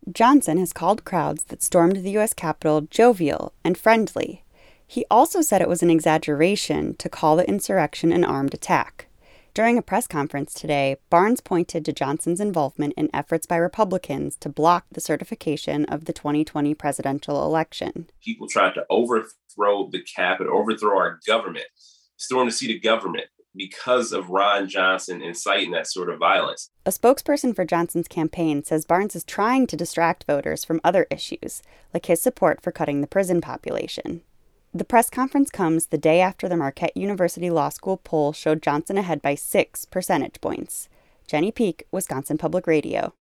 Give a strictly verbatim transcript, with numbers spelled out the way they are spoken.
Johnson has called crowds that stormed the U S Capitol jovial and friendly. He also said it was an exaggeration to call the insurrection an armed attack. During a press conference today, Barnes pointed to Johnson's involvement in efforts by Republicans to block the certification of the twenty twenty presidential election. People tried to overthrow the Capitol, overthrow our government, storm the seat of government because of Ron Johnson inciting that sort of violence. A spokesperson for Johnson's campaign says Barnes is trying to distract voters from other issues, like his support for cutting the prison population. The press conference comes the day after the Marquette University Law School poll showed Johnson ahead by six percentage points. Jenny Peek, Wisconsin Public Radio.